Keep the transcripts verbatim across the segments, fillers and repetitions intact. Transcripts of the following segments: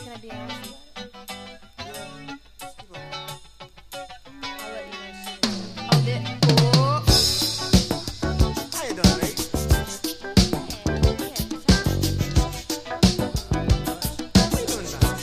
gonna be honest about it. I'll let you guys see it. Oh, did oh. How you doing, mate? What you doing now?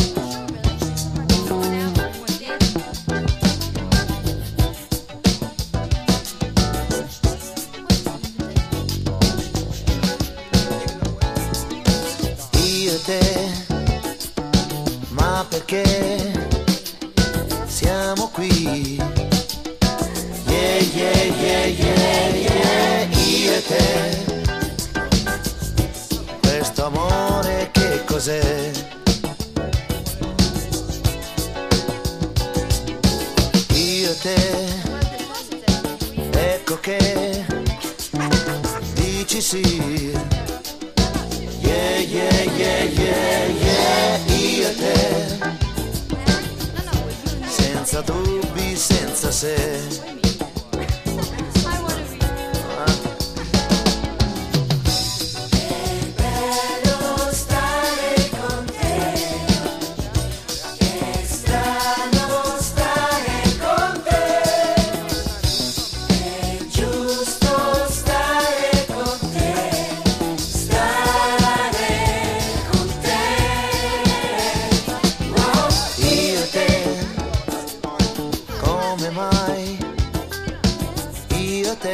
Io e te, ma perché siamo qui? Yeah, yeah, yeah, yeah, yeah. Io e te, questo amore che cos'è? Io e te, ecco che dici sì. Yeah, yeah, yeah, yeah, yeah, io e te, senza dubbi, senza se. Come mai io e te?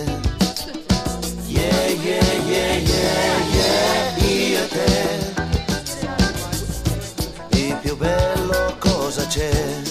Yeah, yeah, yeah, yeah, yeah, io e te. Di più bello cosa c'è?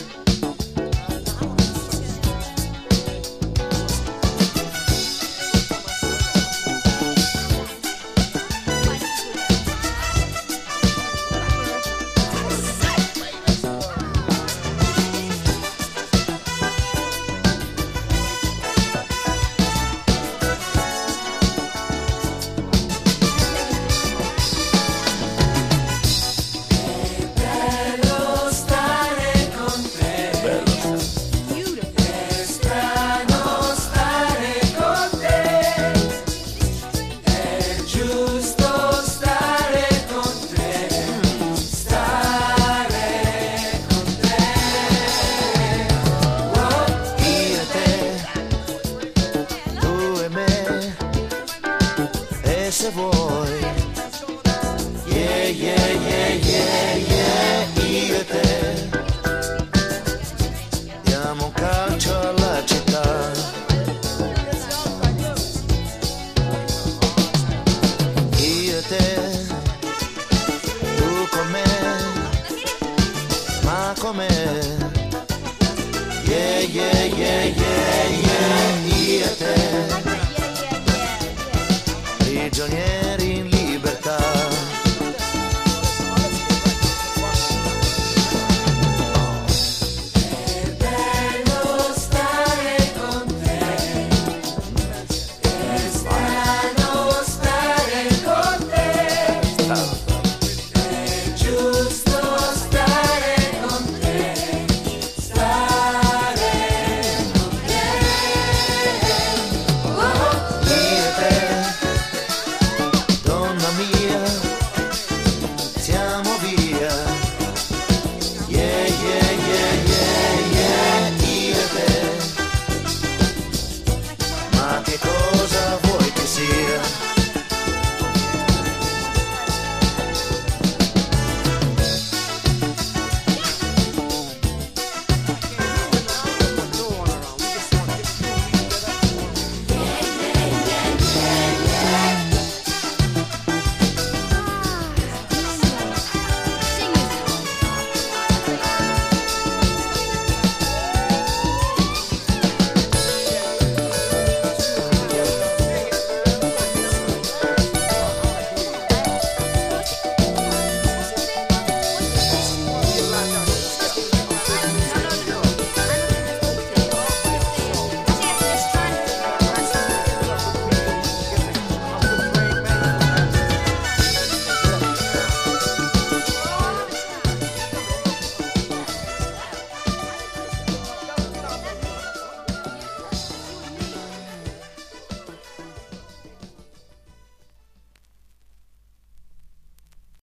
Se vuoi, yeah, yeah, yeah, yeah, yeah, io e te diamo un calcio alla città. Io e te, tu con me, ma com'è? Yeah, yeah, yeah, yeah, yeah, io e te, prigionieri